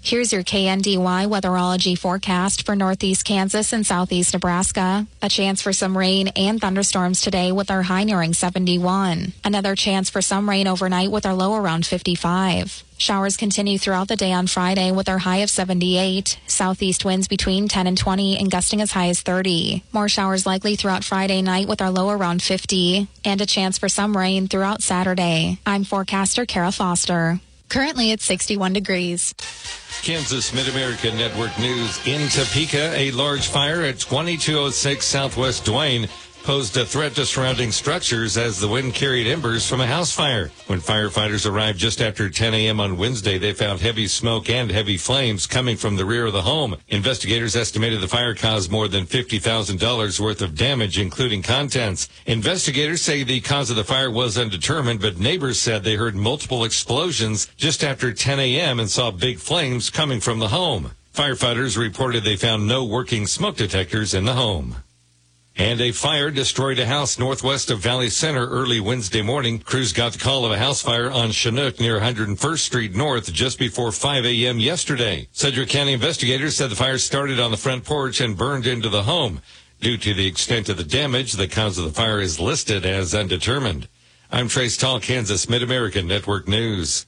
Here's your KNDY weatherology forecast for northeast Kansas and southeast Nebraska. A chance for some rain and thunderstorms today with our high nearing 71. Another chance for some rain overnight with our low around 55. Showers continue throughout the day on Friday with our high of 78. Southeast winds between 10 and 20 and gusting as high as 30. More showers likely throughout Friday night with our low around 50. And a chance for some rain throughout Saturday. I'm forecaster Kara Foster. Currently it's 61 degrees. Kansas Mid-America Network News. In Topeka, a large fire at 2206 Southwest Duane posed a threat to surrounding structures as the wind carried embers from a house fire. When firefighters arrived just after 10 a.m. on Wednesday, they found heavy smoke and heavy flames coming from the rear of the home. Investigators estimated the fire caused more than $50,000 worth of damage, including contents. Investigators say the cause of the fire was undetermined, but neighbors said they heard multiple explosions just after 10 a.m. and saw big flames coming from the home. Firefighters reported they found no working smoke detectors in the home. And a fire destroyed a house northwest of Valley Center early Wednesday morning. Crews got the call of a house fire on Chinook near 101st Street North just before 5 a.m. yesterday. Sedgwick County investigators said the fire started on the front porch and burned into the home. Due to the extent of the damage, the cause of the fire is listed as undetermined. I'm Trace Tall, Kansas Mid-American Network News.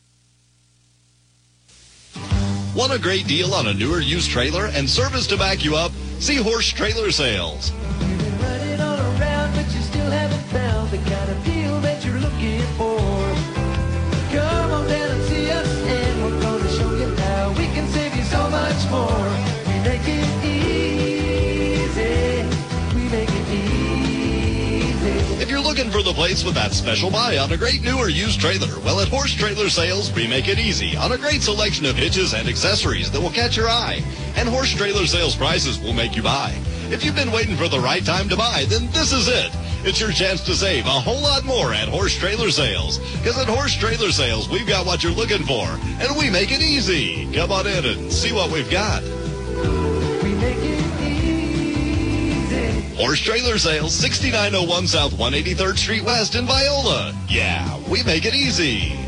Want a great deal on a newer used trailer and service to back you up? See Horse Trailer Sales. You've been running all around, but you still haven't found the kind of deal that you're looking for. Come on down and see us, and we're going to show you how we can save you so much more. We make it easy. We make it easy. If you're looking for the place with that special buy on a great new or used trailer, well, at Horse Trailer Sales, we make it easy on a great selection of hitches and accessories that will catch your eye. And Horse Trailer Sales prices will make you buy. If you've been waiting for the right time to buy, then this is it. It's your chance to save a whole lot more at Horse Trailer Sales. Because at Horse Trailer Sales, we've got what you're looking for, and we make it easy. Come on in and see what we've got. We make it easy. Horse Trailer Sales, 6901 South 183rd Street West in Viola. Yeah, we make it easy.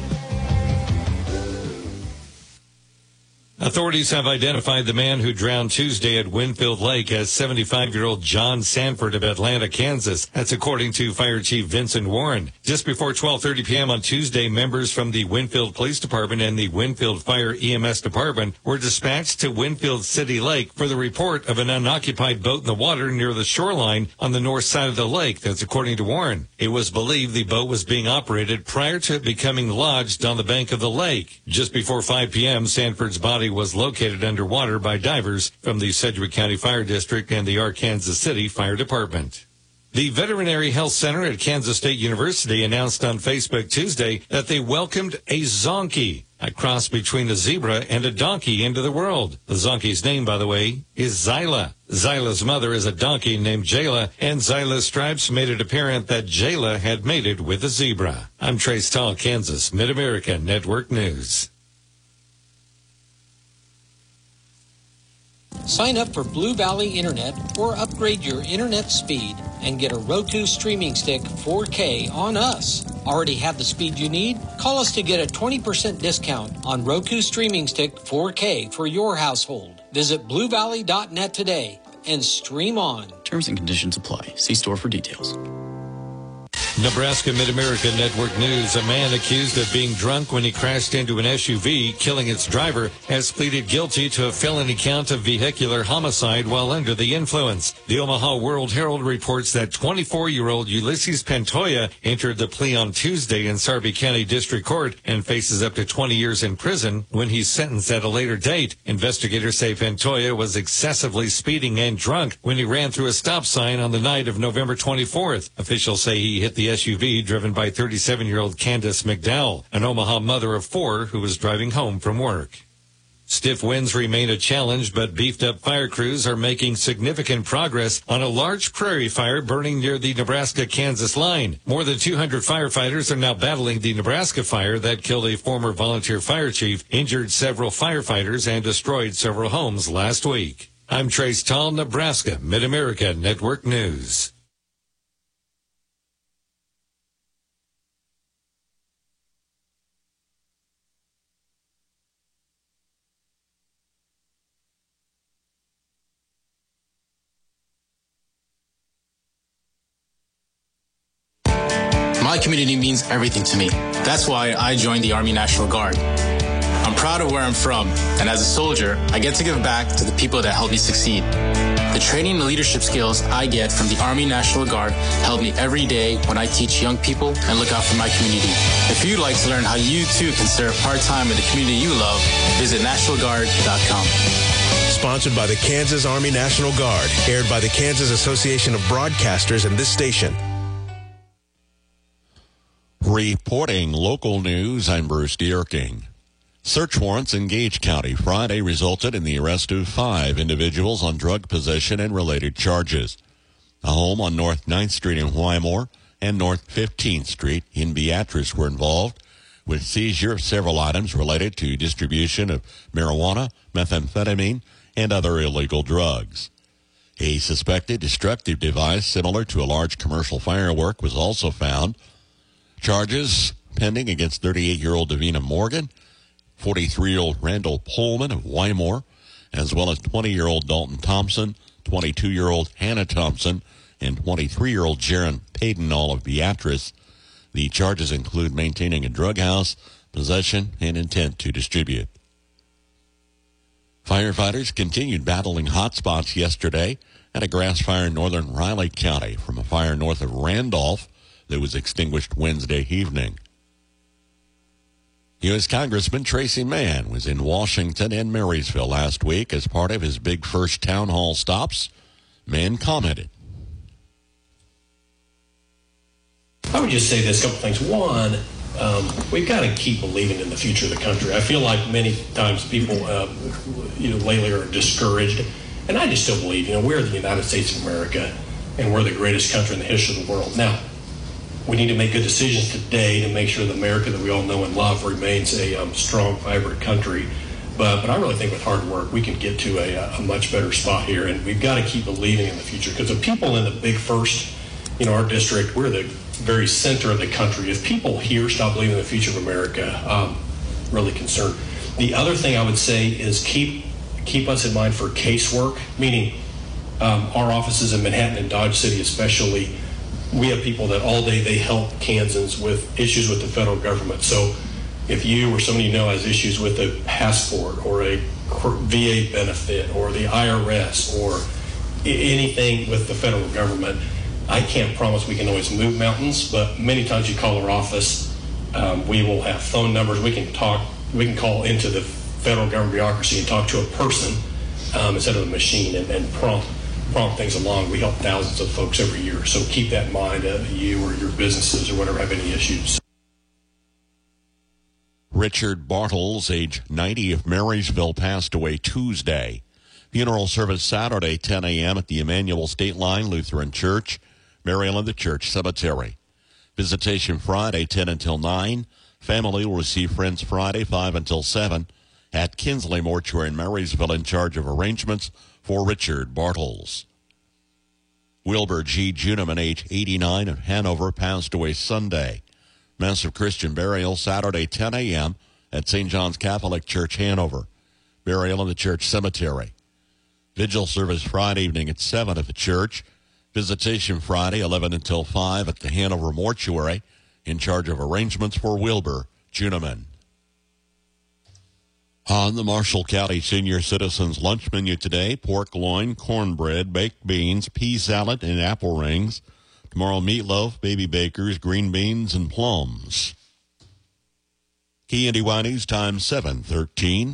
Authorities have identified the man who drowned Tuesday at Winfield Lake as 75-year-old John Sanford of Atlanta, Kansas. That's according to Fire Chief Vincent Warren. Just before 12:30 p.m. on Tuesday, members from the Winfield Police Department and the Winfield Fire EMS Department were dispatched to Winfield City Lake for the report of an unoccupied boat in the water near the shoreline on the north side of the lake. That's according to Warren. It was believed the boat was being operated prior to it becoming lodged on the bank of the lake. Just before 5 p.m., Sanford's body was located underwater by divers from the Sedgwick County Fire District and the Arkansas City Fire Department. The Veterinary Health Center at Kansas State University announced on Facebook Tuesday that they welcomed a zonkey, a cross between a zebra and a donkey, into the world. The zonkey's name, by the way, is Zyla. Zyla's mother is a donkey named Jayla, and Zyla's stripes made it apparent that Jayla had mated with a zebra. I'm Trace Tall, Kansas Mid-America Network News. Sign up for Blue Valley Internet or upgrade your internet speed and get a Roku streaming stick 4K on us. Already have the speed you need? Call us to get a 20% discount on Roku streaming stick 4K for your household. Visit bluevalley.net today and stream on. Terms and conditions apply. See store for details. Nebraska Mid-America Network News. A man accused of being drunk when he crashed into an SUV, killing its driver, has pleaded guilty to a felony count of vehicular homicide while under the influence. The Omaha World Herald reports that 24-year-old Ulysses Pantoja entered the plea on Tuesday in Sarpy County District Court and faces up to 20 years in prison when he's sentenced at a later date. Investigators say Pantoja was excessively speeding and drunk when he ran through a stop sign on the night of November 24th. Officials say he hit the SUV driven by 37-year-old Candace McDowell, an Omaha mother of four who was driving home from work. Stiff winds remain a challenge, but beefed-up fire crews are making significant progress on a large prairie fire burning near the Nebraska-Kansas line. More than 200 firefighters are now battling the Nebraska fire that killed a former volunteer fire chief, injured several firefighters, and destroyed several homes last week. I'm Trace Tall, Nebraska Mid-America Network News. community means everything to me. That's why I joined the Army National Guard. I'm proud of where I'm from, and as a soldier, I get to give back to the people that helped me succeed. The training and leadership skills I get from the Army National Guard help me every day when I teach young people and look out for my community. If you'd like to learn how you too can serve part-time in the community you love, visit nationalguard.com. Sponsored by the Kansas Army National Guard, aired by the Kansas Association of Broadcasters and this station. Reporting local news, I'm Bruce Dierking. Search warrants in Gage County Friday resulted in the arrest of 5 individuals on drug possession and related charges. A home on North 9th Street in Wymore and North 15th Street in Beatrice were involved with seizure of several items related to distribution of marijuana, methamphetamine, and other illegal drugs. A suspected destructive device similar to a large commercial firework was also found. Charges pending against 38-year-old Davina Morgan, 43-year-old Randall Pullman of Wymore, as well as 20-year-old Dalton Thompson, 22-year-old Hannah Thompson, and 23-year-old Jaron Payton, all of Beatrice. The charges include maintaining a drug house, possession, and intent to distribute. Firefighters continued battling hot spots yesterday at a grass fire in northern Riley County from a fire north of Randolph that was extinguished Wednesday evening. U.S. Congressman Tracy Mann was in Washington and Marysville last week as part of his big first town hall stops. Mann commented. I would just say this, couple things. One, we've got to keep believing in the future of the country. I feel like many times people, lately are discouraged, and I just still believe, we're the United States of America, and we're the greatest country in the history of the world. Now, we need to make good decisions today to make sure that America that we all know and love remains a strong, vibrant country. But I really think with hard work, we can get to a much better spot here, and we've got to keep believing in the future, because the people in the big first, our district, we're the very center of the country. If people here stop believing in the future of America, I'm really concerned. The other thing I would say is keep us in mind for casework, meaning our offices in Manhattan and Dodge City especially, we have people that all day they help Kansans with issues with the federal government. So if you or somebody you know has issues with a passport or a VA benefit or the IRS or anything with the federal government, I can't promise we can always move mountains, but many times you call our office, we will have phone numbers. We can call into the federal government bureaucracy and talk to a person instead of a machine and prompt things along. We help thousands of folks every year. So keep that in mind, you or your businesses or whatever have any issues. Richard Bartles, age 90, of Marysville, passed away Tuesday. Funeral service Saturday, 10 a.m. at the Emmanuel State Line Lutheran Church, Maryland the Church Cemetery. Visitation Friday, 10 until 9. Family will receive friends Friday, 5 until 7 at Kinsley Mortuary in Marysville, in charge of arrangements for Richard Bartles. Wilbur G. Juniman, age 89, of Hanover, passed away Sunday. Mass of Christian burial Saturday, 10 a.m. at St. John's Catholic Church, Hanover. Burial in the church cemetery. Vigil service Friday evening at 7 at the church. Visitation Friday, 11 until 5 at the Hanover Mortuary, in charge of arrangements for Wilbur Juniman. On the Marshall County Senior Citizens lunch menu today, pork loin, cornbread, baked beans, pea salad, and apple rings. Tomorrow, meatloaf, baby bakers, green beans, and plums. KNDY News Time, 7:13.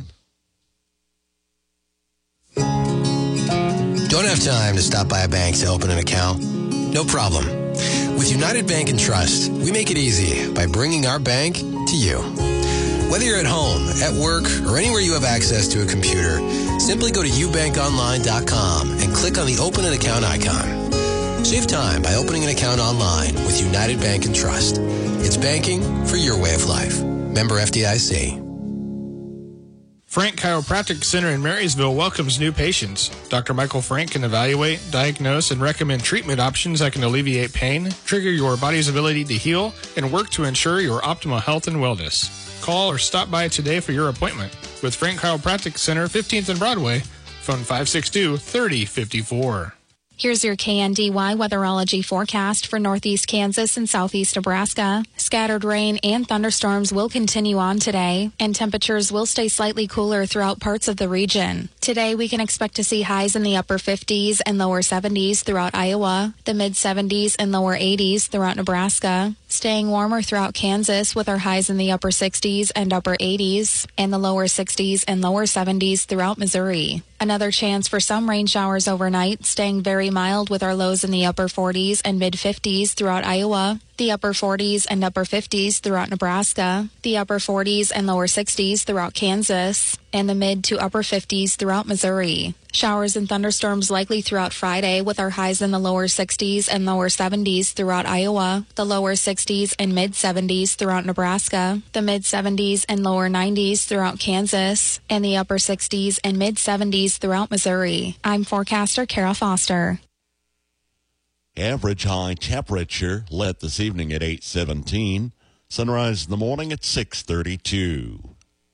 Don't have time to stop by a bank to open an account? No problem. With United Bank and Trust, we make it easy by bringing our bank to you. Whether you're at home, at work, or anywhere you have access to a computer, simply go to ubankonline.com and click on the Open an Account icon. Save time by opening an account online with United Bank and Trust. It's banking for your way of life. Member FDIC. Frank Chiropractic Center in Marysville welcomes new patients. Dr. Michael Frank can evaluate, diagnose, and recommend treatment options that can alleviate pain, trigger your body's ability to heal, and work to ensure your optimal health and wellness. Call or stop by today for your appointment. With Frank Chiropractic Center, 15th and Broadway, phone 562-3054. Here's your KNDY weatherology forecast for northeast Kansas and southeast Nebraska. Scattered rain and thunderstorms will continue on today, and temperatures will stay slightly cooler throughout parts of the region. Today, we can expect to see highs in the upper 50s and lower 70s throughout Iowa, the mid-70s and lower 80s throughout Nebraska, staying warmer throughout Kansas with our highs in the upper 60s and upper 80s, and the lower 60s and lower 70s throughout Missouri. Another chance for some rain showers overnight, staying very mild with our lows in the upper 40s and mid-50s throughout Iowa, the upper 40s and upper 50s throughout Nebraska, the upper 40s and lower 60s throughout Kansas, and the mid to upper 50s throughout Missouri. Showers and thunderstorms likely throughout Friday with our highs in the lower 60s and lower 70s throughout Iowa, the lower 60s and mid-70s throughout Nebraska, the mid-70s and lower 90s throughout Kansas, and the upper 60s and mid-70s throughout Missouri. I'm forecaster Kara Foster. Average high temperature lit this evening at 8:17. Sunrise in the morning at 6:32.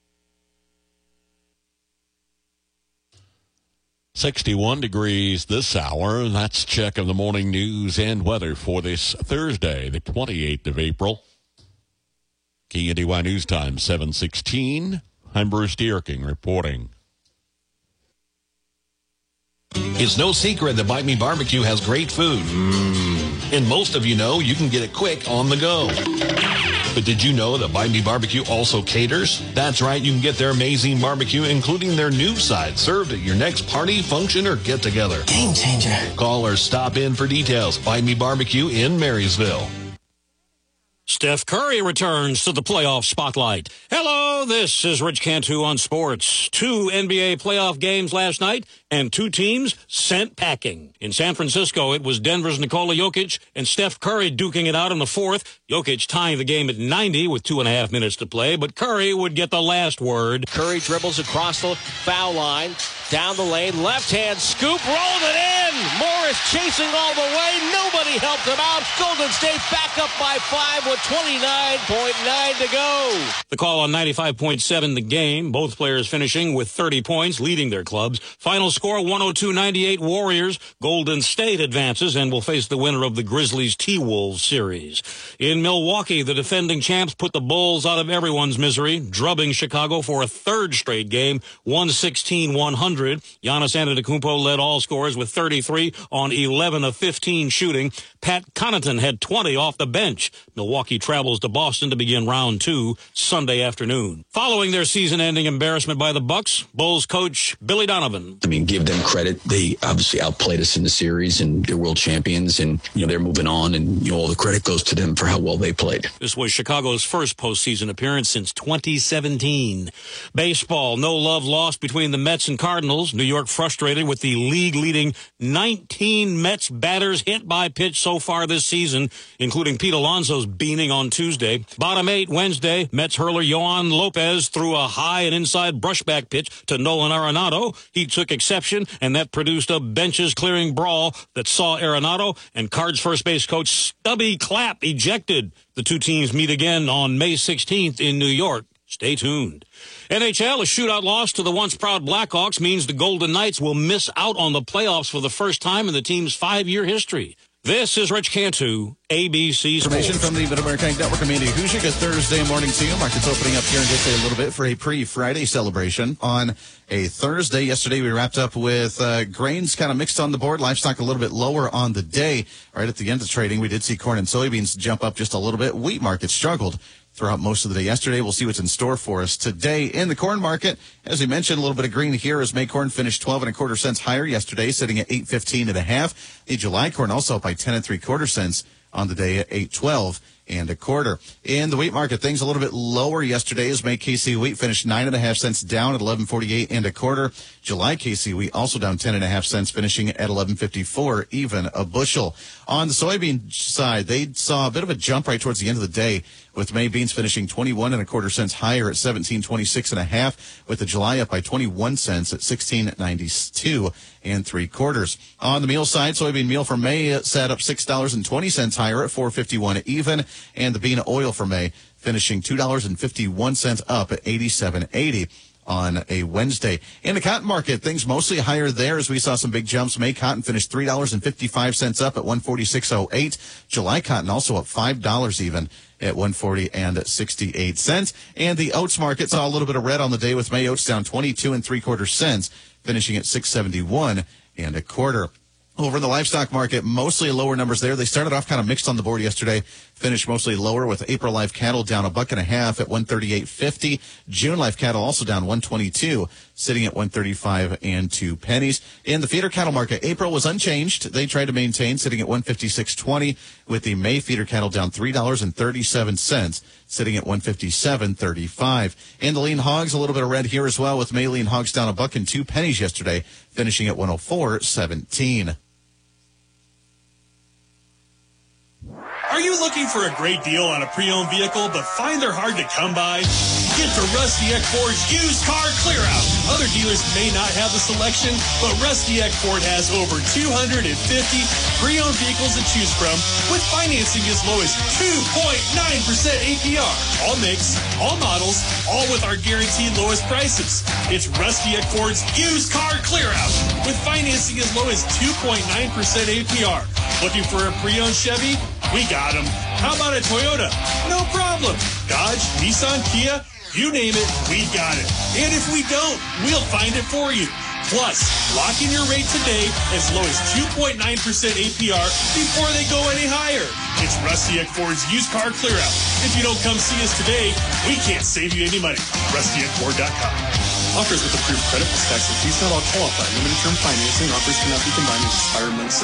61 degrees this hour. That's check of the morning news and weather for this Thursday, the 28th of April. KNDY News Time, 7:16. I'm Bruce Dierking reporting. It's no secret that Bite Me Barbecue has great food. And most of you know you can get it quick on the go. But did you know that Bite Me Barbecue also caters? That's right, you can get their amazing barbecue, including their new side, served at your next party, function, or get-together. Game changer. Call or stop in for details. Bite Me Barbecue in Marysville. Steph Curry returns to the playoff spotlight. Hello, this is Rich Cantu on sports. 2 NBA playoff games last night, and 2 teams sent packing. In San Francisco, it was Denver's Nikola Jokic and Steph Curry duking it out in the fourth. Jokic tying the game at 90 with 2.5 minutes to play, but Curry would get the last word. Curry dribbles across the foul line, down the lane, left-hand scoop, rolled it in! Morris chasing all the way, nobody helped him out. Golden State back up by 5 with 29.9 to go. The call on 95.7 The Game, both players finishing with 30 points, leading their clubs. Final score 102-98 Warriors. Golden State advances and will face the winner of the Grizzlies T-Wolves series. In Milwaukee, the defending champs put the Bulls out of everyone's misery, drubbing Chicago for a third straight game, 116-100. Giannis Antetokounmpo led all scorers with 33 on 11 of 15 shooting. Pat Connaughton had 20 off the bench. Milwaukee travels to Boston to begin round 2 Sunday afternoon. Following their season-ending embarrassment by the Bucks, Bulls coach Billy Donovan. I mean, give them credit. They obviously outplayed us in the series, and they're world champions, and they're moving on, and all the credit goes to them for how well they played. This was Chicago's first postseason appearance since 2017. Baseball, no love lost between the Mets and Cardinals. New York frustrated with the league-leading 19 Mets batters hit by pitch so far this season, including Pete Alonso's beaning on Tuesday. Bottom 8 Wednesday, Mets hurler Yohan Lopez threw a high and inside brushback pitch to Nolan Arenado. He took exception, and that produced a benches-clearing brawl that saw Arenado and Cards first base coach Stubby Clapp ejected. The two teams meet again on May 16th in New York. Stay tuned. NHL, a shootout loss to the once proud Blackhawks means the Golden Knights will miss out on the playoffs for the first time in the team's 5-year history. This is Rich Cantu, ABC Sports. Information from the Mid-American Network. Amanda Huzik, a Thursday morning to you. Markets opening up here in just a little bit for a pre-Friday celebration on a Thursday. Yesterday we wrapped up with grains kind of mixed on the board. Livestock a little bit lower on the day. Right at the end of trading, we did see corn and soybeans jump up just a little bit. Wheat market struggled throughout most of the day yesterday. We'll see what's in store for us today in the corn market. As we mentioned, a little bit of green here as May corn finished 12 1/4 cents higher yesterday, sitting at 8.15 1/2. The July corn also up by 10 3/4 cents on the day at 8.12 1/4. In the wheat market, things a little bit lower yesterday as May KC wheat finished 9 1/2 cents down at 11.48 1/4. July KC wheat also down 10 1/2 cents, finishing at 11.54 even a bushel. On the soybean side, they saw a bit of a jump right towards the end of the day, with May beans finishing 21 1/4 cents higher at 17.26 1/2, with the July up by 21 cents at 16.92 3/4. On the meal side, soybean meal for May sat up $6.20 higher at 4.51 even, and the bean oil for May finishing $2.51 up at 87.80. on a Wednesday. In the cotton market, things mostly higher there as we saw some big jumps. May cotton finished $3.55 up at 146.08. July cotton also up $5 even at 140.68 cents. And the oats market saw a little bit of red on the day with May oats down 22 3/4 cents, finishing at 671 1/4. Over in the livestock market, mostly lower numbers there. They started off kind of mixed on the board yesterday, finished mostly lower with April live cattle down $1.50 at 138.50. June live cattle also down 122, sitting at 135 2 pennies. In the feeder cattle market, April was unchanged. They tried to maintain, sitting at 156.20, with the May feeder cattle down $3.37, sitting at 157.35. In the lean hogs, a little bit of red here as well, with May lean hogs down $1.02 yesterday, finishing at 104.17. Are you looking for a great deal on a pre-owned vehicle but find they're hard to come by? Get to Rusty Eck Ford's used car clear-out. Other dealers may not have the selection, but Rusty Eck Ford has over 250 pre-owned vehicles to choose from with financing as low as 2.9% APR. All makes, all models, all with our guaranteed lowest prices. It's Rusty Eck Ford's used car clear-out with financing as low as 2.9% APR. Looking for a pre-owned Chevy? We got them. How about a Toyota? No problem. Dodge, Nissan, Kia, you name it, we got it. And if we don't, we'll find it for you. Plus, lock in your rate today as low as 2.9% APR before they go any higher. It's Rusty Eck Ford's used car clear-out. If you don't come see us today, we can't save you any money. RustyEckFord.com. Offers with approved credit plus tax and fees not all qualify. Limited term financing offers cannot be combined with expired months.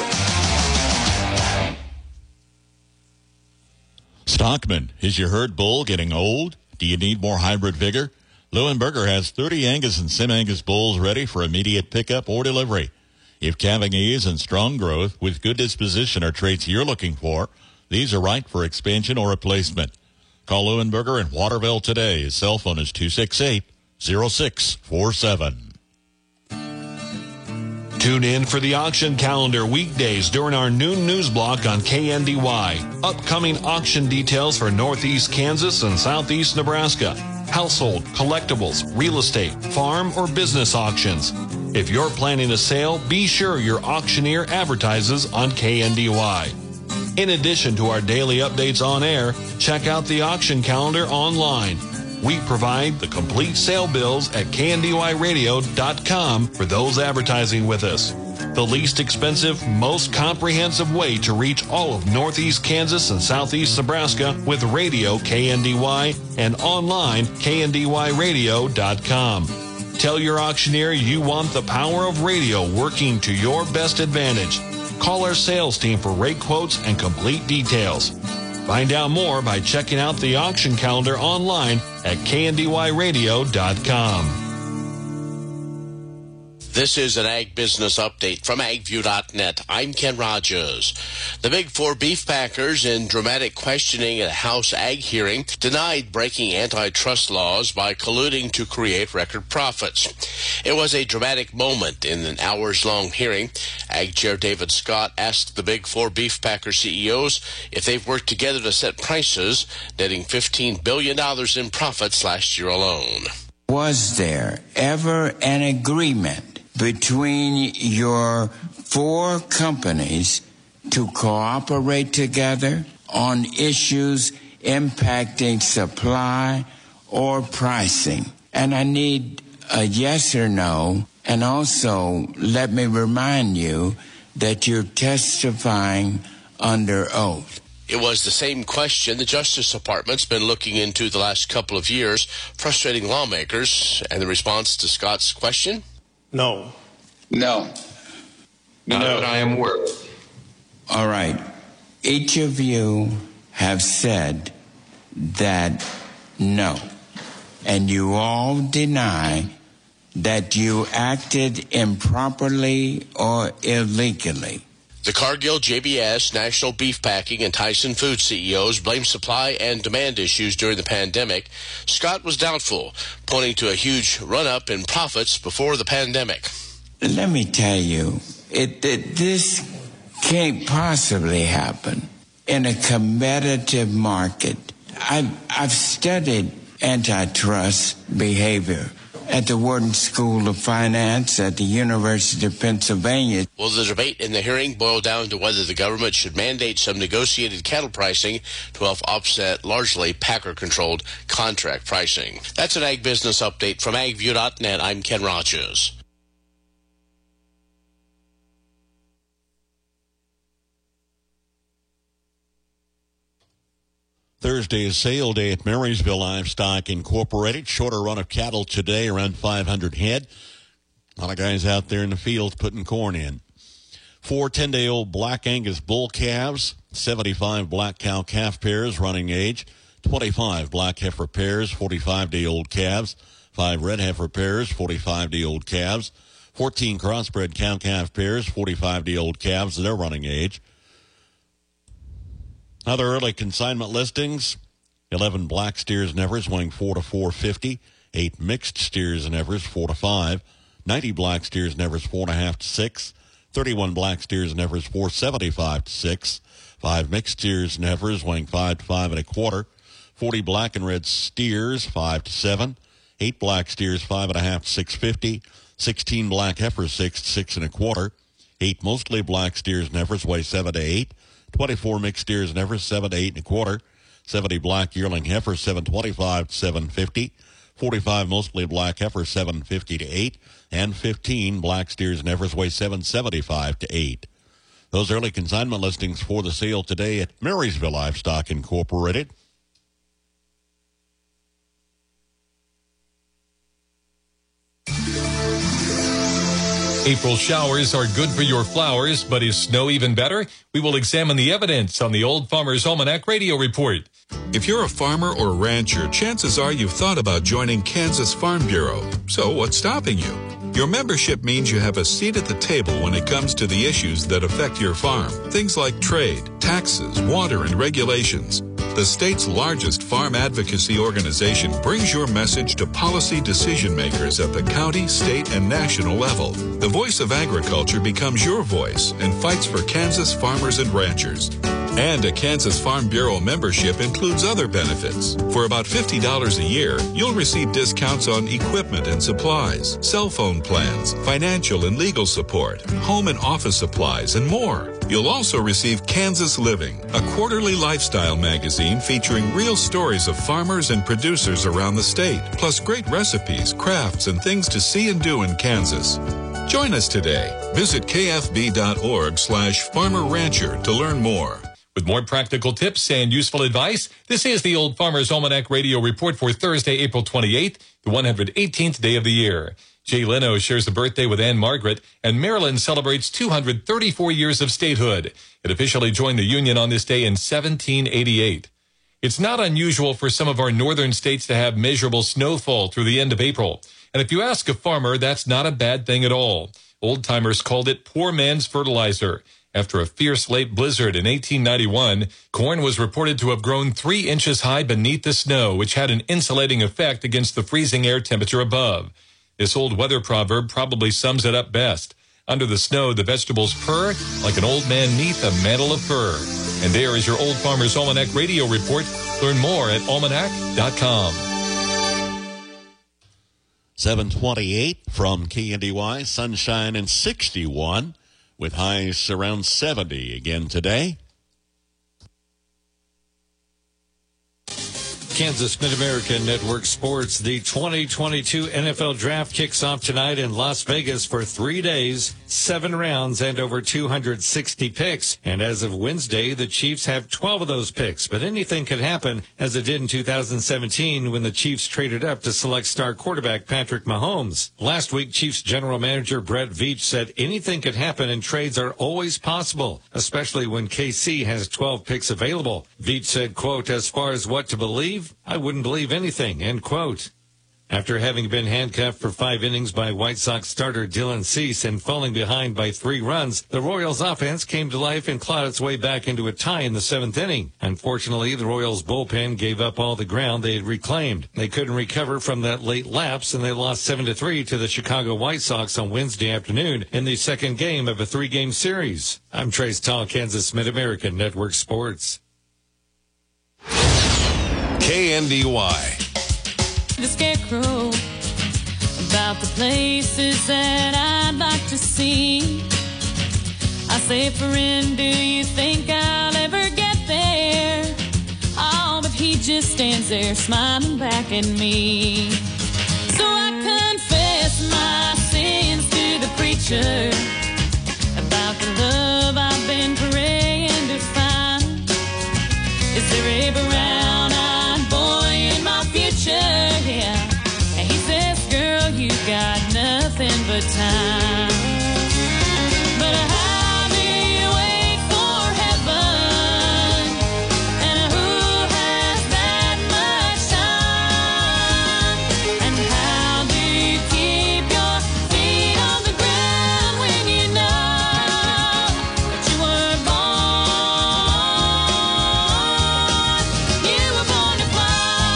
Stockman, is your herd bull getting old? Do you need more hybrid vigor? Leuenberger has 30 Angus and Sim-Angus bulls ready for immediate pickup or delivery. If calving ease and strong growth with good disposition are traits you're looking for, these are right for expansion or replacement. Call Leuenberger in Waterville today. His cell phone is 268-0647. Tune in for the auction calendar weekdays during our noon news block on KNDY. Upcoming auction details for Northeast Kansas and Southeast Nebraska. Household, collectibles, real estate, farm, or business auctions. If you're planning a sale, be sure your auctioneer advertises on KNDY. In addition to our daily updates on air, check out the auction calendar online. We provide the complete sale bills at KNDYradio.com for those advertising with us. The least expensive, most comprehensive way to reach all of Northeast Kansas and Southeast Nebraska with radio KNDY and online KNDYradio.com. Tell your auctioneer you want the power of radio working to your best advantage. Call our sales team for rate quotes and complete details. Find out more by checking out the auction calendar online at KNDYradio.com. This is an Ag Business Update from AgView.net. I'm Ken Rogers. The Big Four beef packers, in dramatic questioning at a House Ag hearing, denied breaking antitrust laws by colluding to create record profits. It was a dramatic moment in an hours-long hearing. Ag Chair David Scott asked the Big Four beef packer CEOs if they've worked together to set prices, netting $15 billion in profits last year alone. Was there ever an agreement between your four companies to cooperate together on issues impacting supply or pricing? And I need a yes or no. And also, let me remind you that you're testifying under oath. It was the same question the Justice Department's been looking into the last couple of years, frustrating lawmakers. And the response to Scott's question? No. No. Not that I am aware. All right. Each of you have said that no. And you all deny that you acted improperly or illegally. The Cargill, JBS, National Beef Packing, and Tyson Foods CEOs blame supply and demand issues during the pandemic. Scott was doubtful, pointing to a huge run-up in profits before the pandemic. Let me tell you, this can't possibly happen in a competitive market. I've studied antitrust behavior at the Wharton School of Finance at the University of Pennsylvania. Will the debate in the hearing boil down to whether the government should mandate some negotiated cattle pricing to help offset largely packer-controlled contract pricing? That's an Ag Business Update from AgView.net. I'm Ken Rogers. Thursday is sale day at Marysville Livestock Incorporated. Shorter run of cattle today, around 500 head. A lot of guys out there in the field putting corn in. 4 10-day-old Black Angus bull calves, 75 black cow calf pairs running age, 25 black heifer pairs, 45-day-old calves, 5 red heifer pairs, 45-day-old calves, 14 crossbred cow calf pairs, 45-day-old calves, they're running age. Other early consignment listings, 11 black steers and heifers weighing 4 to 450, 8 mixed steers and heifers 4 to 5, 90 black steers and heifers 4.5 to 6, 31 black steers and heifers 475 to 6, 5 mixed steers and heifers weighing 5 to 5.25, 40 black and red steers 5 to 7, 8 black steers 5.5 to 650, 16 black heifers 6 to 6.25, 8 mostly black steers and heifers weigh 7 to 8. 24 mixed steers and heifers, 7 to 8.25. 70 black yearling heifers, 725 to 750. 45 mostly black heifers, 750 to 8. And 15 black steers and heifers weigh 775 to 8. Those early consignment listings for the sale today at Marysville Livestock Incorporated. April showers are good for your flowers, but is snow even better? We will examine the evidence on the Old Farmer's Almanac Radio Report. If you're a farmer or rancher, chances are you've thought about joining Kansas Farm Bureau. So what's stopping you? Your membership means you have a seat at the table when it comes to the issues that affect your farm. Things like trade, taxes, water, and regulations. The state's largest farm advocacy organization brings your message to policy decision makers at the county, state, and national level. The voice of agriculture becomes your voice and fights for Kansas farmers and ranchers. And a Kansas Farm Bureau membership includes other benefits. For about $50 a year, you'll receive discounts on equipment and supplies, cell phone plans, financial and legal support, home and office supplies, and more. You'll also receive Kansas Living, a quarterly lifestyle magazine featuring real stories of farmers and producers around the state, plus great recipes, crafts, and things to see and do in Kansas. Join us today. Visit kfb.org/farmer-rancher to learn more. With more practical tips and useful advice, this is the Old Farmer's Almanac Radio Report for Thursday, April 28th, the 118th day of the year. Jay Leno shares a birthday with Anne Margaret, and Maryland celebrates 234 years of statehood. It officially joined the Union on this day in 1788. It's not unusual for some of our northern states to have measurable snowfall through the end of April. And if you ask a farmer, that's not a bad thing at all. Old-timers called it poor man's fertilizer. After a fierce late blizzard in 1891, corn was reported to have grown 3 inches high beneath the snow, which had an insulating effect against the freezing air temperature above. This old weather proverb probably sums it up best. Under the snow, the vegetables purr like an old man neath a mantle of fur. And there is your Old Farmer's Almanac Radio Report. Learn more at almanac.com. 728 from KNDY, sunshine and 61 with highs around 70 again today. Kansas Mid-America Network Sports. The 2022 NFL Draft kicks off tonight in Las Vegas for 3 days, 7 rounds, and over 260 picks. And as of Wednesday, the Chiefs have 12 of those picks. But anything could happen, as it did in 2017 when the Chiefs traded up to select star quarterback Patrick Mahomes. Last week, Chiefs general manager Brett Veach said anything could happen and trades are always possible, especially when KC has 12 picks available. Veach said, quote, "As far as what to believe, I wouldn't believe anything," end quote. After having been handcuffed for 5 innings by White Sox starter Dylan Cease and falling behind by 3 runs, the Royals offense came to life and clawed its way back into a tie in the 7th inning. Unfortunately, the Royals bullpen gave up all the ground they had reclaimed. They couldn't recover from that late lapse, and they lost 7-3 to the Chicago White Sox on Wednesday afternoon in the second game of a 3-game series. I'm Trace Tall, Kansas Mid-American Network Sports. KNDY. The scarecrow about the places that I'd like to see. I say, friend, do you think I'll ever get there? Oh, but he just stands there smiling back at me. So I confess my sins to the preacher about the love I've been praying to find. Is there a brown-eyed boy in my future? Yeah. And he says, girl, you got nothing but time. But how do you wait for heaven? And who has that much time? And how do you keep your feet on the ground when you know that you were born? You were born to fly.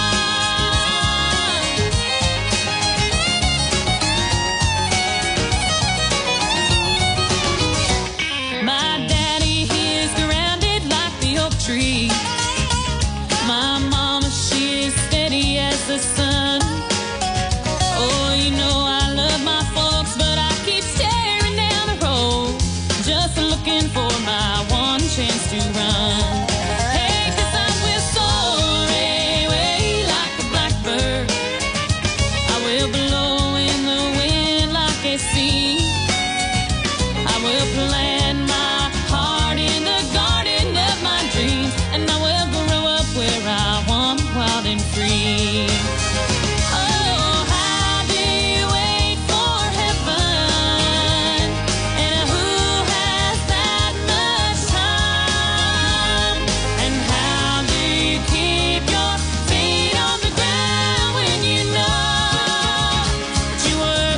My daddy, he's grounded like the oak tree. My mama, she is steady as the sun. Oh, you know I love my folks, but I keep staring down the road, just looking for my one chance to run. Hey, 'cause I will soar away like a blackbird. I will blow in the wind like a sea. I will plant my heart in the garden of my dreams, and I will grow up where I want, wild and free. Oh, how do you wait for heaven? And who has that much time? And how do you keep your feet on the ground when you know that you were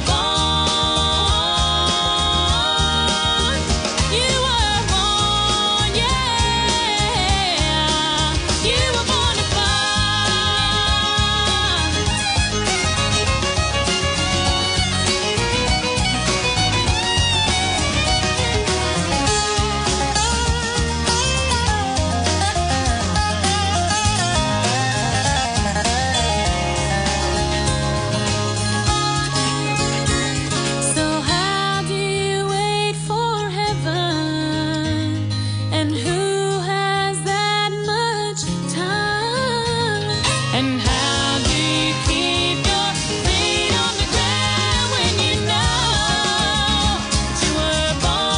born? You were born, yeah. You were born to fly. So how do you wait for heaven? And who has that much time? And how do you keep your feet on the ground when you know that you were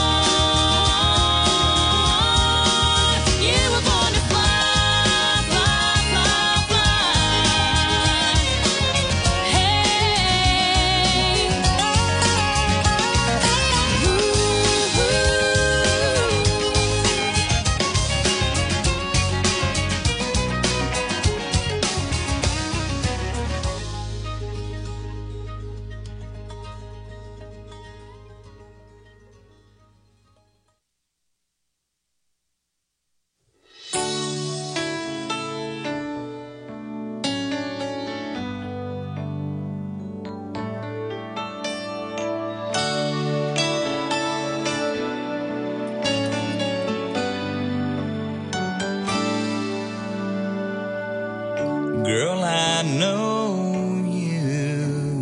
born? You were born to fly, fly, fly, fly. Hey. Girl, I know you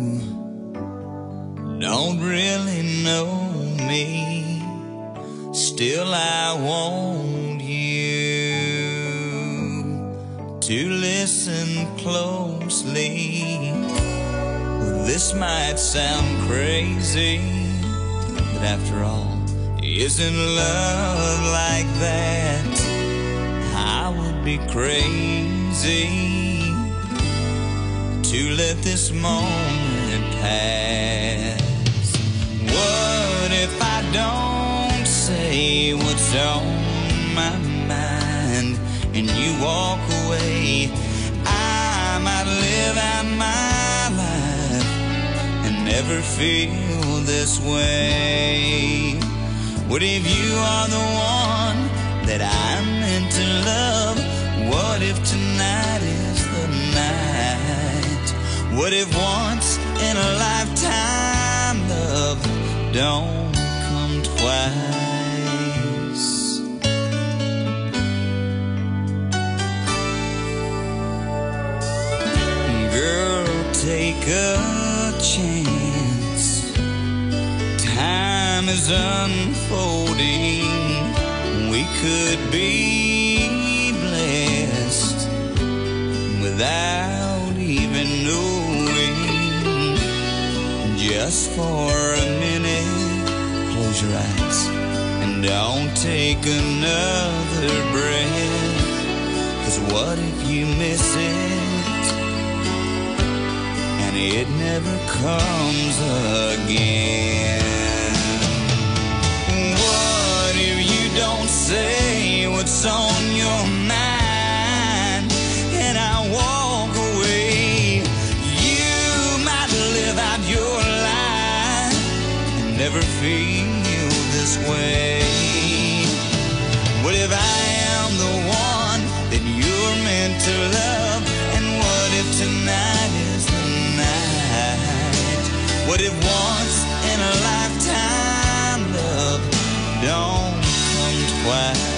don't really know me. Still, I want you to listen closely. This might sound crazy, but after all, isn't love like that? I would be crazy to let this moment pass. What if I don't say what's on my mind and you walk away? I might live out my life and never feel this way. What if you are the one that I'm meant to love? What if tonight is the night? What if once in a lifetime love don't come twice? Girl, take a chance. is unfolding. We could be blessed without even knowing. Just for a minute, close your eyes and don't take another breath. 'Cause what if you miss it and it never comes again? What if you don't say what's on your mind and I walk away? You might live out your life and never feel this way. What if I am the one that you're meant to love? And what if tonight is the night? What if once in a lifetime love don't come twice?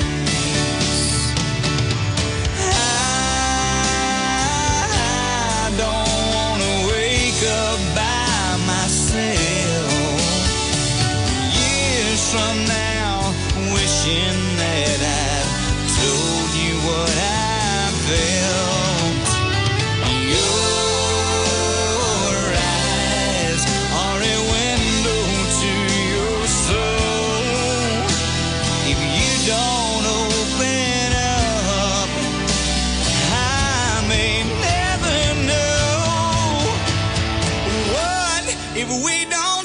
I don't want to wake up by myself years from now wishing that I'd told you what I felt. Your eyes are a window to your soul. If you don't open up, I may never know. What if we don't